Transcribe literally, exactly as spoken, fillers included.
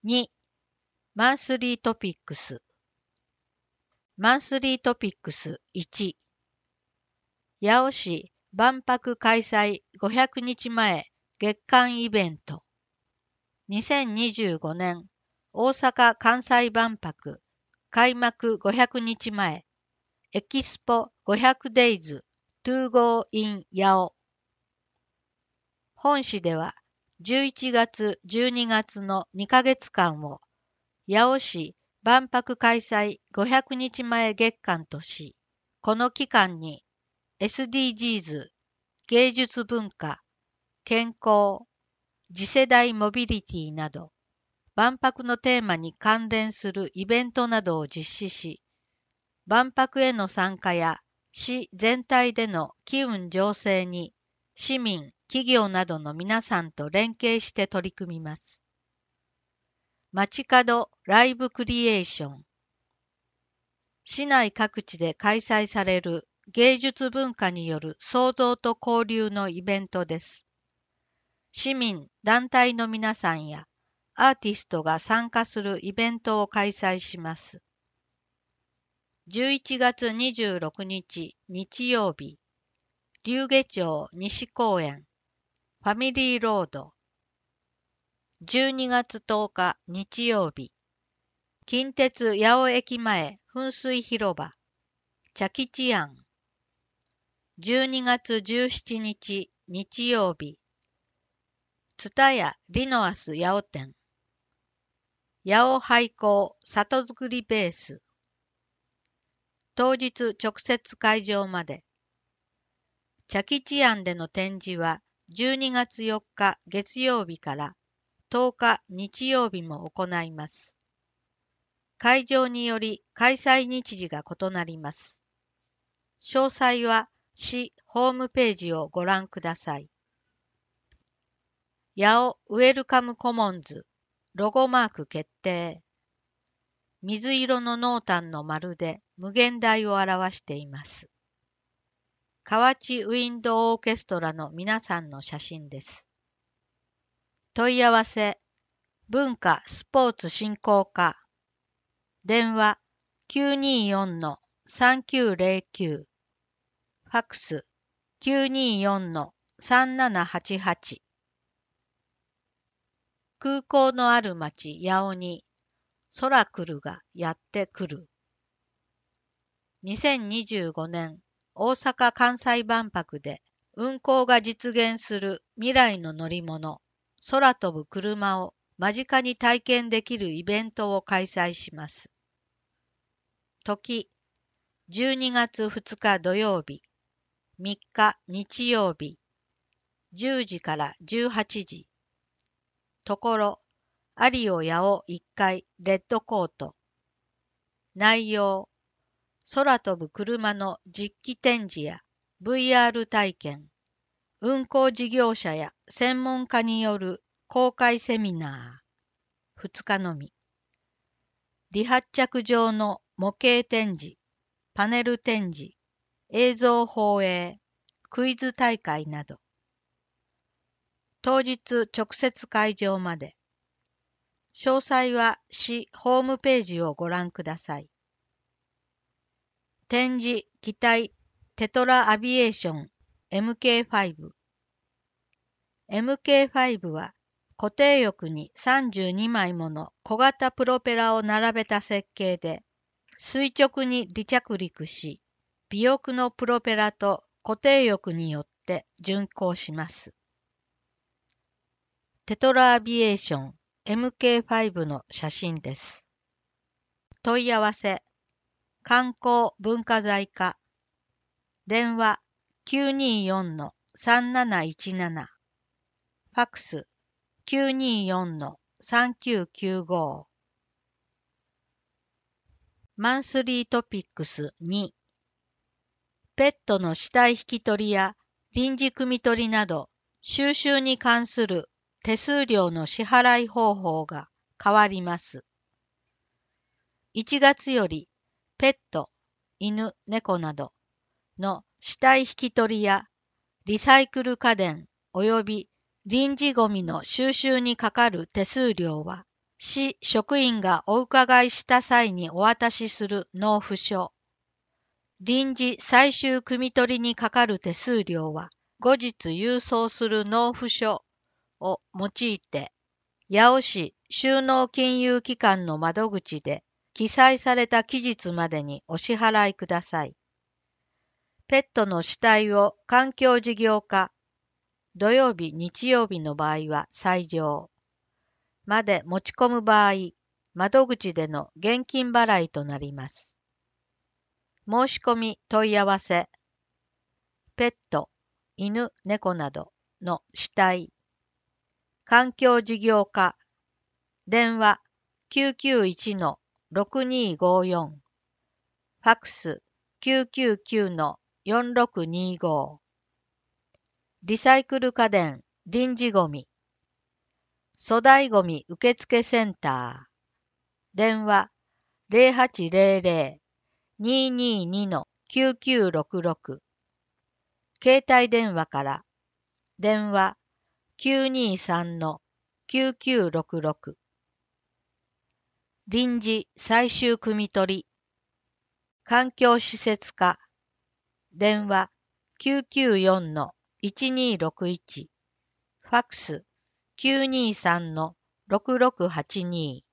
に. マンスリートピックス。マンスリートピックスいち。八尾市万博開催ごひゃくにちまえ月間イベント。にせんにじゅうごねん大阪・関西万博開幕ごひゃくにちまえエキスポ ごひゃくデイズ to go in 八尾。本市ではじゅういちがつじゅうにがつのにかげつかんを八尾市万博開催ごひゃくにちまえ月間とし、この期間に エスディージーズ、芸術文化、健康、次世代モビリティなど、万博のテーマに関連するイベントなどを実施し、万博への参加や市全体での機運醸成に市民、企業などの皆さんと連携して取り組みます。街角ライブクリエーション。市内各地で開催される芸術文化による創造と交流のイベントです。市民、団体の皆さんやアーティストが参加するイベントを開催します。じゅういちがつにじゅうろくにち日曜日、龍華町西公園、ファミリーロード。じゅうにがつとおか日曜日、近鉄八尾駅前噴水広場、茶吉庵。じゅうにがつじゅうしちにち日曜日、つたやリノアス八尾店。八尾廃校里づくりベース。当日直接会場まで。茶吉庵での展示はじゅうにがつよっか月曜日からとおか日曜日も行います。会場により開催日時が異なります。詳細は市ホームページをご覧ください。八尾ウェルカムコモンズロゴマーク決定。水色の濃淡の丸で無限大を表しています。河内ウィンドオーケストラの皆さんの写真です。問い合わせ、文化スポーツ振興課。電話 きゅうにーよんのさんきゅうゼロきゅう。ファックス きゅうにーよんのさんななはちはち。空港のある町八尾にソラクルがやってくる。にせんにじゅうごねん大阪・関西万博で運行が実現する未来の乗り物、空飛ぶ車を間近に体験できるイベントを開催します。時、じゅうにがつふつか土曜日、みっか日曜日、じゅうじからじゅうはちじ。ところ、有尾八尾いっかいレッドコート。内容、空飛ぶ車の実機展示や ブイアール 体験、運行事業者や専門家による公開セミナー、ふつかのみ。離発着場の模型展示、パネル展示、映像放映、クイズ大会など。当日直接会場まで。詳細は市ホームページをご覧ください。展示機体テトラアビエーション エムケーファイブ。エムケーファイブ は固定翼にさんじゅうにまいもの小型プロペラを並べた設計で、垂直に離着陸し、尾翼のプロペラと固定翼によって巡航します。テトラアビエーション エムケーファイブ の写真です。問い合わせ、観光文化財課。電話 きゅうにーよんのさんなないちなな。ファックス きゅうにーよんのさんきゅうきゅうご。マンスリートピックスに。ペットの死体引き取りや臨時組み取りなど収集に関する手数料の支払い方法が変わります。いちがつよりペット、犬、猫などの死体引き取りやリサイクル家電及び臨時ゴミの収集にかかる手数料は市職員がお伺いした際にお渡しする納付書。臨時最終汲み取りにかかる手数料は、後日郵送する納付書を用いて、八尾市収納金融機関の窓口で記載された期日までにお支払いください。ペットの死体を環境事業課、土曜日、日曜日の場合は最上まで持ち込む場合、窓口での現金払いとなります。申し込み問い合わせ。ペット、犬、猫などの死体。環境事業課。電話 きゅうきゅういち ろくにーごーよん。ファックス きゅうきゅうきゅう よんろくにーご。リサイクル家電、臨時ゴミ。粗大ゴミ受付センター。電話 ゼロはちゼロゼロ にーにーにー きゅうきゅうろくろく。携帯電話から。電話 きゅうにーさん きゅうきゅうろくろく。臨時最終汲み取り。環境施設課。電話 きゅうきゅうよん いちにーろくいち。ファックス きゅうにーさん ろくろくはちにー。